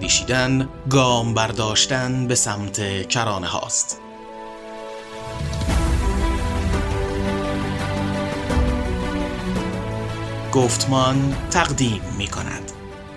اندیشیدن گام برداشتن به سمت کرانه هاست. گفتمان تقدیم می کند.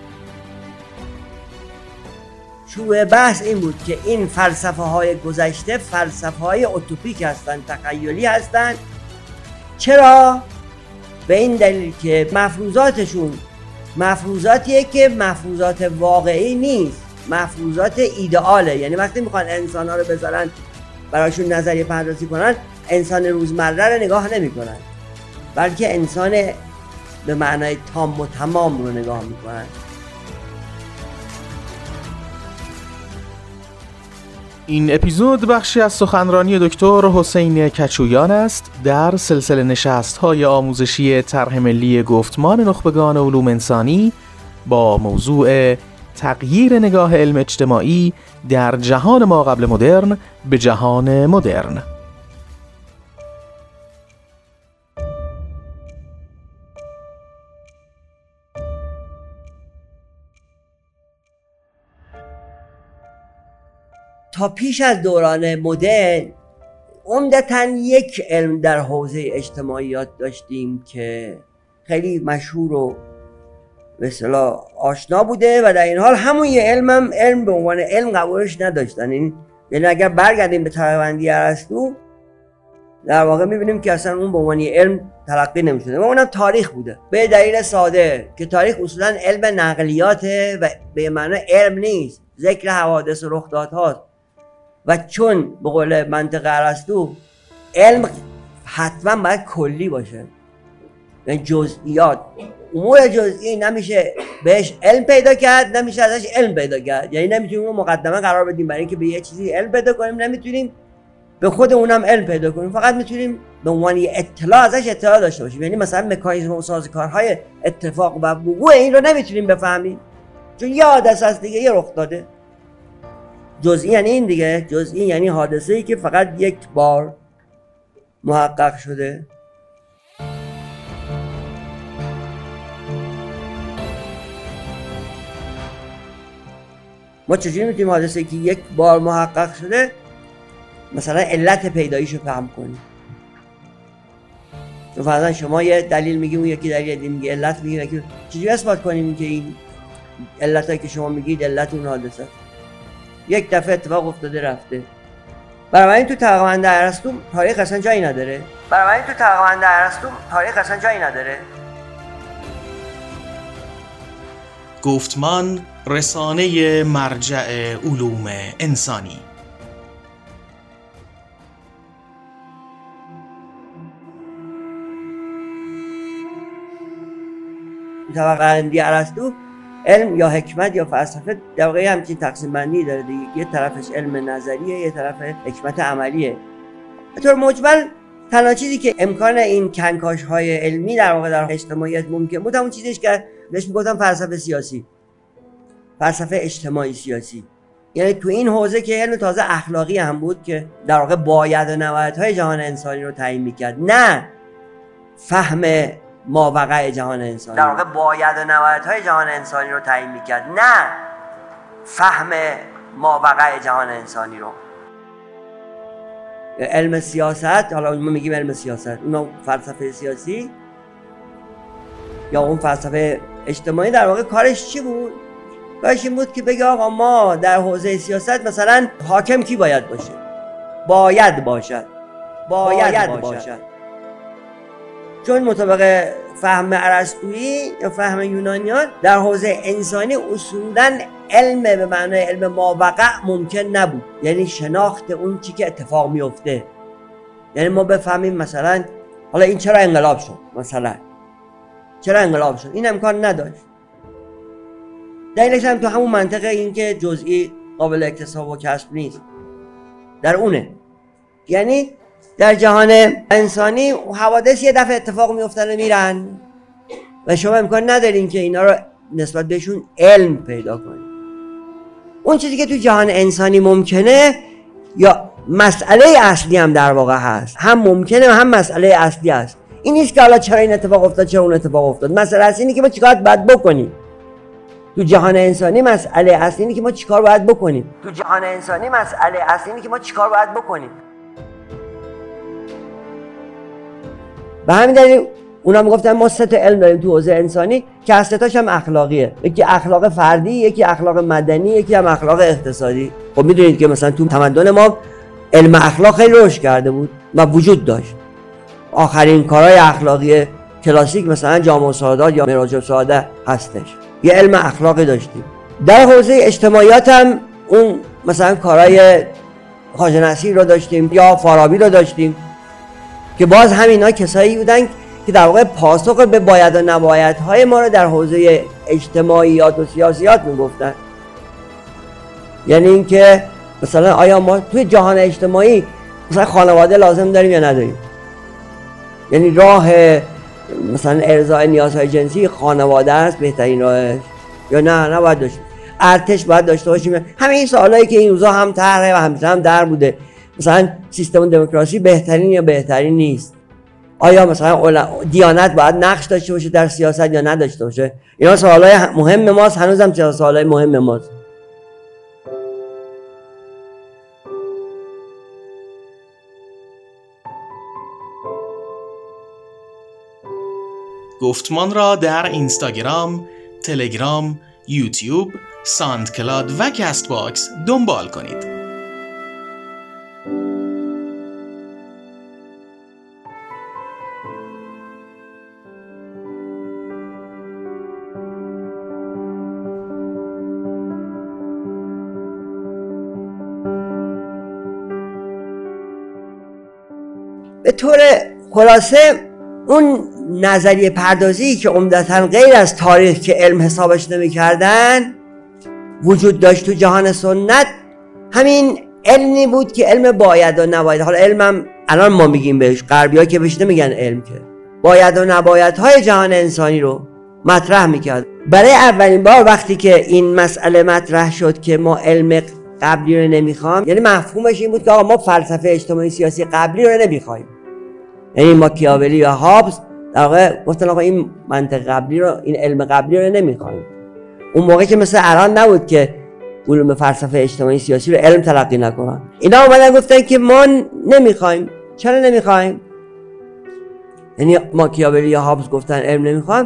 شروع بحث این بود که این فلسفه های گذشته فلسفه های اوتوپیک هستند، تخیلی هستند. چرا؟ به این دلیل که مفروضاتشون مفروضاتیه که مفروضات واقعی نیست، مفروضات ایدئاله. یعنی وقتی میخوان انسان ها رو بذارن براشون نظریه پردازی کنن، انسان روزمره رو نگاه نمی کنن، بلکه انسان به معنای تام و تمام رو نگاه میکنن. این اپیزود بخشی از سخنرانی دکتر حسین کچویان است در سلسله نشست‌های آموزشی طرح ملی گفتمان نخبگان علوم انسانی با موضوع تغییر نگاه علم اجتماعی در جهان ما قبل مدرن به جهان مدرن. تا پیش از دوران مدرن عمدتاً یک علم در حوزه اجتماعیات داشتیم که خیلی مشهور و به اصطلاح آشنا بوده و در این حال همون یه علم به عنوان علم قبولش نداشتن. یعنی اگر برگردیم به طبقه بندی ارسطو در واقع میبینیم که اصلا اون به عنوان علم تلقی نمیشده و اونم تاریخ بوده، به دلیل ساده که تاریخ اصولاً علم نقلیاته و به معنی علم نیست، ذکر حوادث و رخدادهاست. و چون به قول منطق ارسطو علم حتما باید کلی باشه، یعنی جزئیات، امور جزئی نمیشه بهش علم پیدا کرد، نمیشه ازش علم پیدا کرد. یعنی نمیتونیم اون مقدمه قرار بدیم برای اینکه به یه چیزی علم پیدا کنیم، نمیتونیم به خود اونم علم پیدا کنیم، فقط میتونیم به عنوان اطلاع ازش اطلاع داشته باشیم. یعنی مثلا مکانیزم و سازوکارهای اتفاق و وقوع این رو نمیتونیم بفهمیم چون یه حادثه است دیگه، یه رخ داده. جزئی یعنی این دیگه، جزئی یعنی حادثه‌ای که فقط یک بار محقق شده. ما چجوری میتونیم حادثه‌ای که یک بار محقق شده مثلا علت پیداییشو فهم کنیم؟ مثلا شما یه دلیل میگی، اون یکی دلیل دیگه میگه، علت میگه، چجوری اثبات کنیم که این علتایی که شما میگید علت اون حادثه یک دفعه اتفاق افتاده رفته؟ برای این تو طبقه بندی ارسطو تاریخ اصلا جایی نداره. گفتمان رسانه مرجع علوم انسانی. طبقه بندی ارسطو علم یا حکمت یا فلسفه در واقع همچین تقسیم بندی داره دیگه. یه طرفش علم نظریه، یه طرف حکمت عملیه. به طور مجمل تنها چیزی که امکان این کنکاش های علمی در واقع در اجتماعیت ممکن بود همون چیزیش که بهش میگفتن فلسفه سیاسی، فلسفه اجتماعی سیاسی. یعنی تو این حوزه که علم تازه اخلاقی هم بود که در واقع باید و نبایدهای جهان انسانی رو تعیین میکرد، نه فهم ماوقع جهان انسانی. در واقع باید و نبایدهای جهان انسانی رو تعیین میکرد، نه فهم ماوقع جهان انسانی رو. علم سیاست، حالا ما میگیم علم سیاست، اون فلسفه سیاسی یا اون فلسفه اجتماعی در واقع کارش چی بود؟ کارش این بود که بگه آقا ما در حوزه سیاست مثلا حاکم کی باید باشه؟ باید باشد. چون مطابق فهم ارسطویی یا فهم یونانیان در حوزه انسانی اصولاً علم به معنای علم ماوقع ممکن نبود، یعنی شناخت اون چی که اتفاق میفته. یعنی ما بفهمیم مثلا حالا این چرا انقلاب شد، مثلا چرا انقلاب شد، این امکان نداشت. دلیلش هم تو همون منطقه این که جزئی قابل اکتساب و کسب نیست در اونه. یعنی در جهان انسانی حوادث یه دفعه اتفاق میافتن و میرن و شما امکان ندارین که اینا رو نسبت بهشون علم پیدا کنید. اون چیزی که تو جهان انسانی ممکنه یا مسئله اصلی هم در واقع هست، هم ممکنه و هم مسئله اصلی هست. این نیست که حالا چرا این اتفاق افتاد، چرا اون اتفاق افتاد. مسئله اصلی اینه که ما چیکار باید بکنیم. تو جهان انسانی مسئله اصلی اینه که ما چیکار باید بکنیم. به همین دلیل اونا میگفتن ما 3 تا علم داریم تو حوزه انسانی که از 3 تاش هم اخلاقیه. یکی اخلاق فردی، یکی اخلاق مدنی، یکی هم اخلاق اقتصادی. خب میدونید که مثلا تو تمدن ما علم اخلاق خیلی رشد کرده بود و وجود داشت. آخرین کارهای اخلاقی کلاسیک مثلا جامع السعادات یا معراج السعاده هستش. یه علم اخلاقی داشتیم. در حوزه اجتماعیات هم اون مثلا کارهای خواجه نصیر رو داشتیم یا فارابی رو داشتیم که باز همینا کسایی بودن که در واقع پاسخ به باید و نبایدهای ما رو در حوزه اجتماعیات و سیاسیات میگفتن. یعنی اینکه مثلا آیا ما توی جهان اجتماعی مثلا خانواده لازم داریم یا نداریم؟ یعنی راه مثلا ارضای نیازهای جنسی خانواده است بهترین راهش یا نه نباید داشت؟ ارتش باید داشته باشیم؟ همه این سوالایی که این روزا هم طرحه و همیشه هم در بوده. مثلا سیستم دموکراسی بهترین یا بهترین نیست؟ آیا مثلا دیانت باید نقش داشته باشه در سیاست یا نداشته باشه؟ اینا سوالای مهم ماست، هنوزم سوالای مهم ماست. گفتمان را در اینستاگرام، تلگرام، یوتیوب، ساندکلاد و کست باکس دنبال کنید. به طور خلاصه اون نظریه پردازی که عمدتاً غیر از تاریخ که علم حسابش نمی‌کردن وجود داشت تو جهان سنت، همین علمی بود که علم باید و نباید. حالا علمم الان ما میگیم بهش، غربی‌ها که بهش نمیگن علم، که باید و نبایدهای جهان انسانی رو مطرح میکرد. برای اولین بار وقتی که این مسئله مطرح شد که ما علم قبلی رو نمیخوام، یعنی مفهومش این بود که آقا ما فلسفه اجتماعی سیاسی قبلی رو نمیخوایم. یعنی ماکیاولی یا هابز در واقع گفتن آقا این منطق قبلی رو، این علم قبلی رو نمیخوایم. اون موقع که مثل الان نبود که علوم فلسفه اجتماعی سیاسی رو علم تلقی نکنن. اینا اومدن گفتن که ما نمیخوایم. چرا نمیخوایم؟ یعنی ماکیاولی یا هابز گفتن علم نمیخوایم.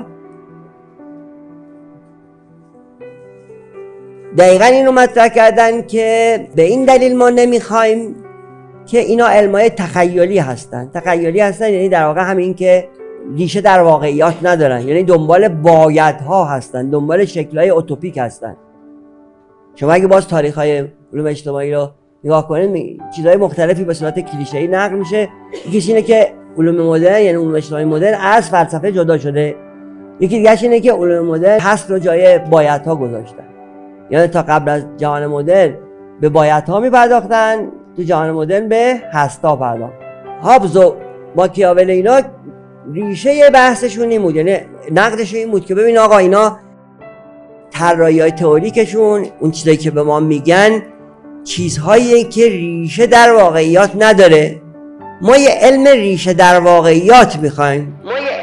دقیقاً اینو مطرح کردن که به این دلیل ما نمیخوایم که اینا علمای تخیلی هستن. تخیلی هستن یعنی در واقع همین که ریشه در واقعیات ندارن، یعنی دنبال بایدها هستن، دنبال شکل‌های اوتوپیک هستن. شما اگه باز تاریخ‌های علوم اجتماعی رو نگاه کنید، چیزهای مختلفی به صورت کلیشه‌ای نقل میشه. یکیش اینه که علوم مدرن، یعنی علوم اجتماعی مدرن، از فلسفه جدا شده. یکی دیگه‌اش اینه که علوم مدرن هست رو جای بایدها گذاشتن. یعنی تا قبل از جهان مدرن به بایدها می‌پرداختن، تو جهان مدرن به هستا پرداخت. هابز و ماکیاولی اینا ریشه بحثشون این بود، یعنی نقدش این بود که ببین آقا اینا طراحی‌های تئوریکشون، اون چیزایی که به ما میگن چیزهایی که ریشه در واقعیات نداره. ما یه علم ریشه در واقعیات میخوایم.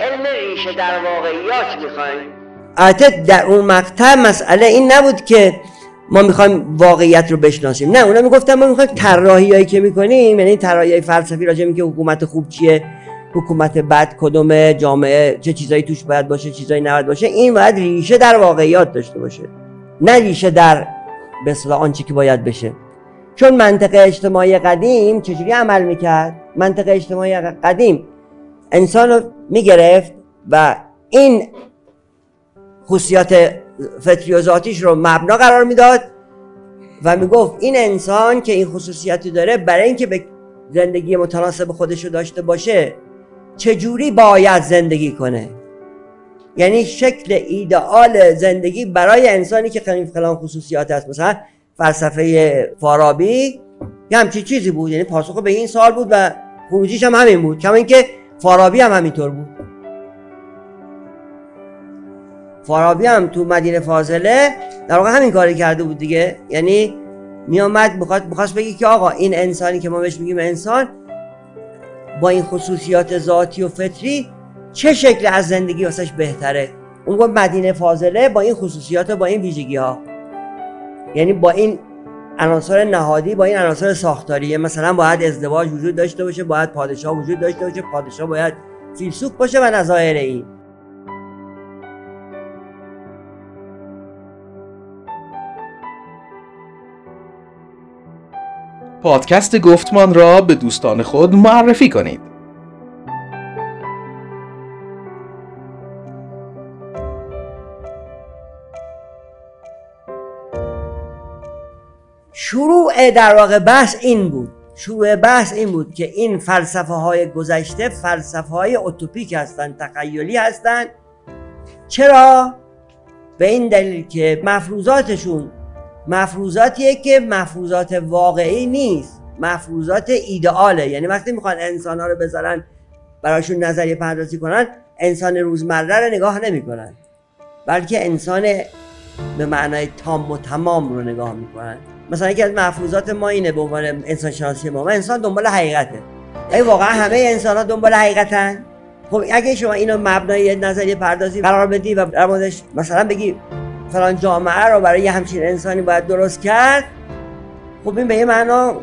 البته در اون مقطع مسئله این نبود که ما میخوایم واقعیت رو بشناسیم، نه، اونا میگفتن ما میخوایم طراحیایی که میکنیم، یعنی طراحی‌های فلسفی راجع به اینکه حکومت خوب چیه، حکومت بد کدومه، جامعه چه چیزایی توش باید باشه، چیزایی نباید باشه، این باید ریشه در واقعیات داشته باشه، نه ریشه در به اصطلاح آنچه که باید بشه. چون منطق اجتماعی قدیم چجوری عمل میکرد؟ منطق اجتماعی قدیم انسان رو میگرفت و این خصوصیات فطری و ذاتیش رو مبنا قرار میداد و میگفت این انسان که این خصوصیاتی داره، برای اینکه به زندگی متناسب خودش رو داشته باشه چجوری باید زندگی کنه. یعنی شکل ایدئال زندگی برای انسانی که فلان خصوصیات هست. مثلا فلسفه فارابی یه همچین چیزی بود، یعنی پاسخ به این سوال بود و خروجیش هم همین بود، کما اینکه فارابی هم همینطور بود. فارابی هم تو مدینه فاضله در واقع همین کاری کرده بود دیگه. یعنی میامد میخواست بگی که آقا این انسانی که ما بهش میگیم انسان با این خصوصیات ذاتی و فطری چه شکل از زندگی واسش بهتره. اون گفت مدینه فاضله با این خصوصیات و با این ویژگی ها، یعنی با این عناصر نهادی، با این عناصر ساختاری، مثلا باید ازدواج وجود داشته باشه، باید پادشاه وجود داشته باشه، پادشاه باید فیلسوف باشه و نظایر این. پادکست گفتمان را به دوستان خود معرفی کنید. شروع در واقع بحث این بود که این فلسفه های گذشته فلسفه های اوتوپیک هستند، تخیلی هستند. چرا؟ به این دلیل که مفروضاتشون مفروضاتیه که مفروضات واقعی نیست، مفروضات ایدئاله. یعنی وقتی میخوان انسان ها رو بذارن براشون نظریه پردازی کنن، انسان روزمره رو نگاه نمی کنن، بلکه انسان به معنای تام و تمام رو نگاه میکنن. مثلا یکی از مفروضات ما اینه به عنوان انسان شناسی ما انسان دنبال حقیقته. اگه واقعا همه انسان ها دنبال حقیقتن، خب اگه شما اینو مبنای نظریه پردازی قرار بدی و در موردش مثلا بگی فلان جامعه رو برای همچین انسانی باید درست کرد، خب این به یه معنا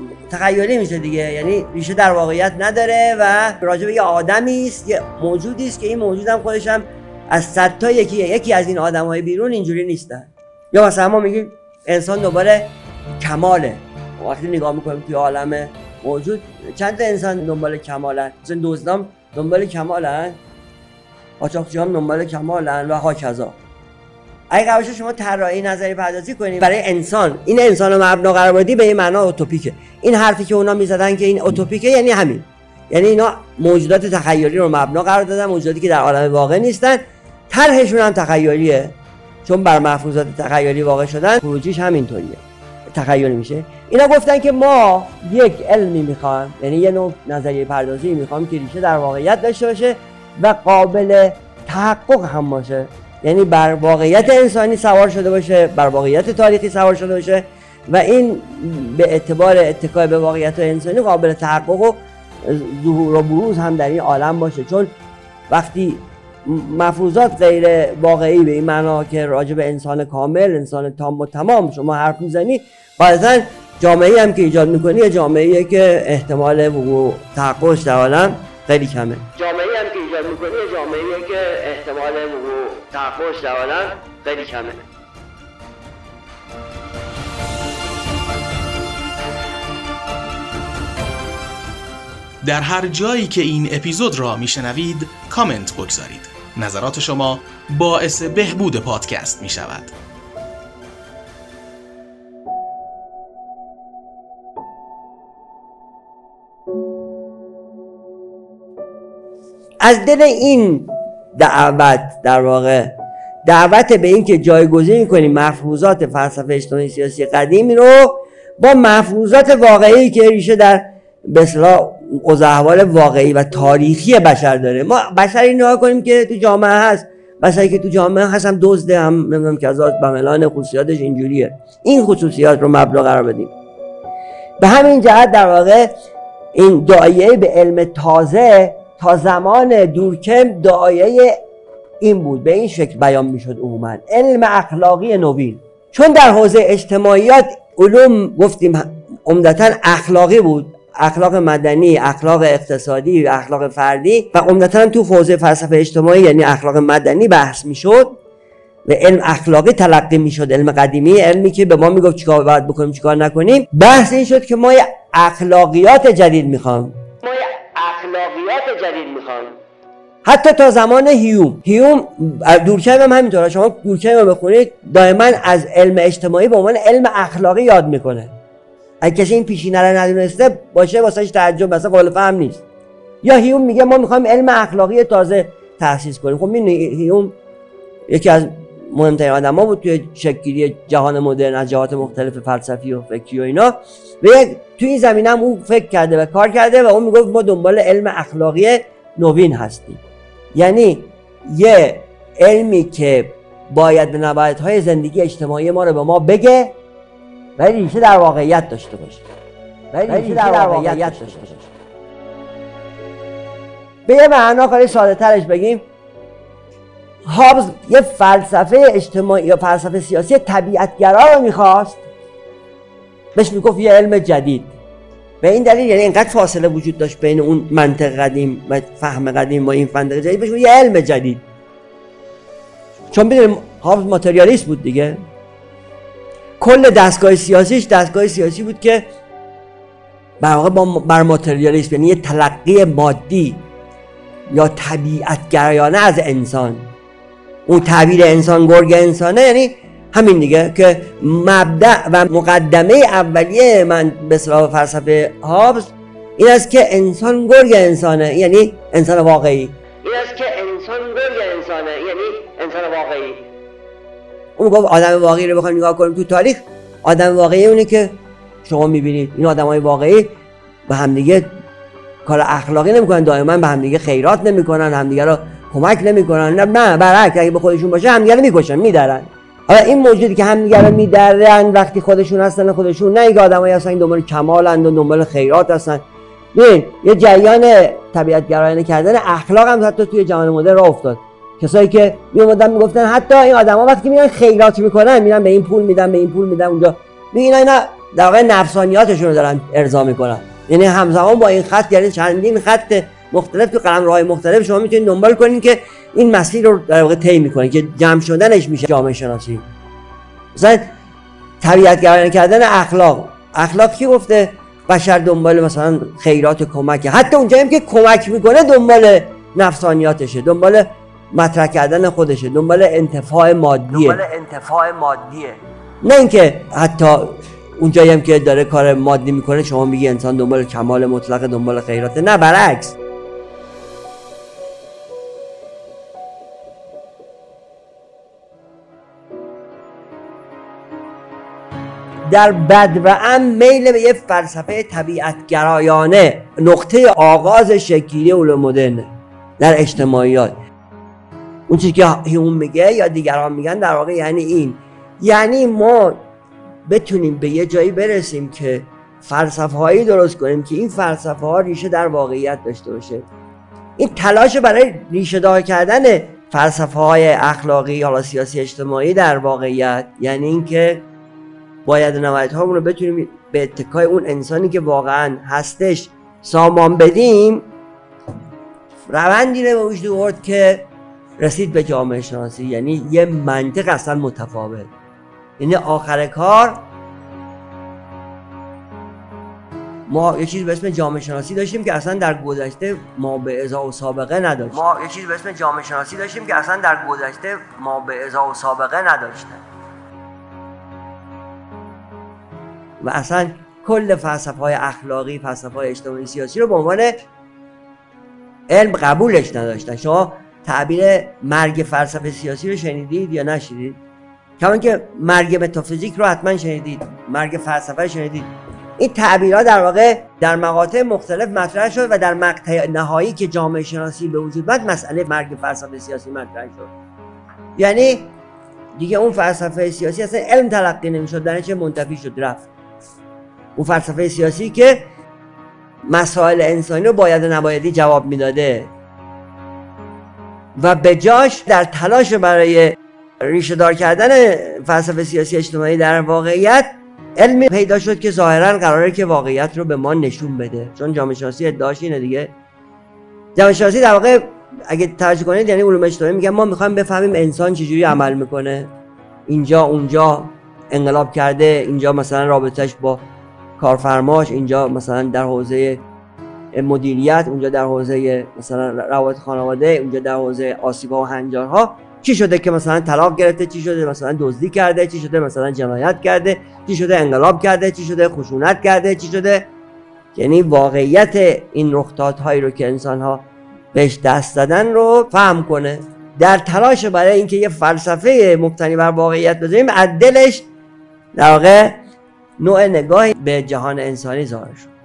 تخیلی میشه دیگه، یعنی ریشه در واقعیت نداره و راجع به یه آدمی است، یه موجودی است که این موجود هم خودش هم از 100 تا یکی از این آدمای بیرون اینجوری نیستن. یا مثلا ما میگیم انسان دنبال کماله، وقتی نگاه میکنیم توی عالم موجود چند تا انسان دنبال کمالن، مثلا دزدام دنبال کمالن، قاچاقچیام دنبال کمالن و هاکذا. اگه قرار باشه شما طراحی نظری پردازی کنید برای انسان، این انسان رو مبنا قرار بدی، به این معنا اوتوپیکه. این حرفی که اونا میزدن که این اوتوپیکه یعنی همین، یعنی اینا موجودات تخیلی رو مبنا قرار دادن، موجوداتی که در عالم واقع نیستن. طرحشون هم تخیلیه، چون بر مفروضات تخیلی واقع شدن، خروجیش همینطوریه، تخیلی میشه. اینا گفتن که ما یک علمی میخوایم، یعنی یه نوع نظریه پردازی میخوایم که ریشه در واقعیت داشته باشه و قابل تحقق هم باشه، یعنی بر واقعیت انسانی سوار شده باشه، بر واقعیت تاریخی سوار شده باشه و این به اعتبار اتکای به واقعیت انسانی قابل تحقق و ظهور و بروز هم در این عالم باشه. چون وقتی مفروضات غیر واقعی به این معنا که راجع به انسان کامل، انسان تام و تمام شما حرف میزنی، غالبا جامعه‌ای هم که ایجاد میکنی یه جامعه‌ایه که احتمال وقوع تحققش در عالم خیلی کمه. جامعه‌ای هم که ایجاد میکنی یه جامعه‌ایه که احتمال وقوع تحققش در عالم خیلی کمه. در هر جایی که این اپیزود را میشنوید کامنت بگذارید. نظرات شما باعث بهبود پادکست می شود. از دل این دعوت در واقع دعوت به این که جایگزین کنیم مفروضات فلسفه اجتماعی سیاسی قدیمی رو با مفروضات واقعی که ریشه در به اصطلاح اوضاع واقعی و تاریخی بشر داره. ما بشری نگاه کنیم که تو جامعه هست، بشری که تو جامعه هست هم دزده، هم نمیدونم کذا، بملان خصوصیاتش اینجوریه. این خصوصیات رو مبنا قرار بدیم. به همین جهت در واقع این داعیه به علم تازه تا زمان دورکهیم داعیه این بود، به این شکل بیان میشد عموما، علم اخلاقی نوین. چون در حوزه اجتماعیات علوم گفتیم عمدتاً اخلاقی بود، اخلاق مدنی، اخلاق اقتصادی و اخلاق فردی، و عمدتاً تو حوزه فلسفه اجتماعی یعنی اخلاق مدنی بحث میشد و علم اخلاقی تلقی میشد. علم قدیمی، علمی که به ما میگفت چیکار باید بکنیم چیکار نکنیم، بحث این شد که ما اخلاقیات جدید میخوام. حتی تا زمان هیوم دورکهیم هم همینطوره. شما دورکهیم رو بخونید دائما از علم اجتماعی به عنوان علم اخلاقی یاد میکنه. اگه کسی این پیشینه رو ندونسته باشه واسهش تعجب، مثلا قابل فهم نیست. یا هیوم میگه ما میخوایم علم اخلاقی تازه تأسیس کنیم. خب میدونی هیوم یکی از مهمترین آدم‌ها بود توی شکل‌گیری جهان مدرن از جهات مختلف فلسفی و فکری و اینا، و توی این زمینه هم اون فکر کرده و کار کرده و اون میگفت ما دنبال علم اخلاقی نوین هستیم، یعنی یه علمی که باید به نبایدهای زندگی اجتماعی ما رو به ما بگه ولی ریشه در واقعیت داشته باشه. به یه معنا خیلی ساده ترش بگیم، هابز یه فلسفه اجتماعی یا فلسفه سیاسی طبیعتگرا رو میخواست، بهش میگفت یه علم جدید. به این دلیل یعنی اینقدر فاصله وجود داشت بین اون منطق قدیم و فهم قدیم با این فلسفه جدید، بهش میگفت یه علم جدید. چون میدونیم هابز ماتریالیست بود دیگه، کل دستگاه سیاسی بود که در واقع بر ماتریالیسم، یعنی یه تلقی مادی یا طبیعتگرایانه از انسان. اون تعبیر انسان گرگ انسانه، یعنی همین دیگه که مبدأ و مقدمه اولیه من به اصطلاح فلسفه هابز این است که انسان گرگ انسانه، یعنی انسان واقعی. اون گفت آدم واقعی رو بخوایم نگاه کنیم تو تاریخ، آدم واقعی اونه که شما میبینید این آدمای واقعی به همدیگه کار اخلاقی نمیکنن، دائما به همدیگه خیرات نمیکنن، همدیگه رو کمک نمیکنن، نه برعکس اگه به خودشون باشه همدیگه رو میکشن، میدرن. حالا این موجودی که همدیگه رو میدرن وقتی خودشون هستن خودشون، نه اینکه آدمایی هستن این دنبال کمالند و دنبال خیرات هستن. ببین یه جریان طبیعت‌گرایانه کردن اخلاق هم حتی توی جهان مدرن راه افتاد. کسایی که میومدن میگفتن حتی این آدما وقتی میرن خیرات میکنن، میرن به این پول میدن به این پول میدن اونجا، میگن اینا در واقع نفسانیاتشون رو دارن ارضا میکنن. یعنی همزمان با این خط، یعنی چندین خط مختلف تو قلمروهای مختلف شما میتونید دنبال کنین که این مسیر رو در واقع طی میکنه که جمع شدنش میشه جامعه شناسی. مثلا طبیعت‌گرایانه کردن اخلاق کی گفته بشر دنبال مثلا خیرات و کمک، حتی اونجایی که کمک میکنه دنبال نفسانیاتشه، دنبال مطرح کردن خودشه، دنبال انتفاع مادیه. نه اینکه حتی اونجایی هم که داره کار مادی میکنه شما میگی انسان دنبال کمال مطلق، دنبال خیراته، نه برعکس. در بد و ام میل به یه فلسفه طبیعتگرایانه نقطه آغاز شکلی علوم مدرن در اجتماعیات. اون چیزی که هیوم میگه یا دیگران میگن در واقع یعنی این، یعنی ما بتونیم به یه جایی برسیم که فلسفه هایی درست کنیم که این فلسفه ها ریشه در واقعیت داشته باشه. این تلاش برای ریشه دار کردن فلسفه های اخلاقی حالا سیاسی اجتماعی در واقعیت، یعنی اینکه باید نهایت‌هامون رو بتونیم به اتکای اون انسانی که واقعا هستش سامان بدیم. روندی رو به وجود آورد که رسید به جامعه شناسی، یعنی یه منطق اصلا متفاوت. یعنی آخر کار ما یه چیز به اسم جامعه شناسی داشتیم که اصلا در گذشته ما به ازا و سابقه نداشتیم. و اصلا کل فلسفه‌های اخلاقی، فلسفه‌های اجتماعی سیاسی رو به عنوان علم قبولش نداشتن. شما تعبیر مرگ فلسفه سیاسی رو شنیدید یا نشنیدید؟ کمان که مرگ متافیزیک رو حتما شنیدید، مرگ فلسفه رو شنیدید. این تعبیرها در واقع در مقاطع مختلف مطرح شد و در مقطع نهایی که جامعه شناسی به وجود اومد مسئله مرگ فلسفه سیاسی مطرح شد. یعنی دیگه اون فلسفه سیاسی اصلا علم تلقی نمی‌شد، در نتیجه منتفی شد، رفت. اون فلسفه سیاسی که مسائل انسانی رو باید و نبایدی جواب میداده و به جاش در تلاش برای ریشه دار کردن فلسفه سیاسی اجتماعی در واقعیت علمی پیدا شد که ظاهرا قراره که واقعیت رو به ما نشون بده. چون جامعه شناسی ادعاش اینه دیگه. جامعه شناسی در واقع اگه توجه کنید یعنی علوم اجتماعی میگن ما میخوایم بفهمیم انسان چجوری عمل میکنه، اینجا اونجا انقلاب کرده، اینجا مثلا رابطش با کارفرماش، اینجا مثلا در حوزه مدیریت، اونجا در حوزه مثلا روابط خانواده، اونجا در حوزه آسیب‌ها و هنجارها چی شده که مثلا طلاق گرفته، چی شده مثلا دزدی کرده، چی شده مثلا جنایت کرده، چی شده انقلاب کرده، چی شده خشونت کرده، چی شده. یعنی واقعیت این رخدادهایی رو که انسان‌ها بهش دست دادن رو فهم کنه. در تلاش برای اینکه یه فلسفه مبتنی بر واقعیت بذاریم، عدلش در واقع نوع نگاهی به جهان انسانی ظاهر شد.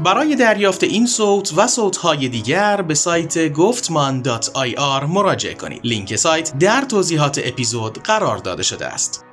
برای دریافت این صوت و صوت‌های دیگر به سایت goftman.ir مراجعه کنید. لینک سایت در توضیحات اپیزود قرار داده شده است.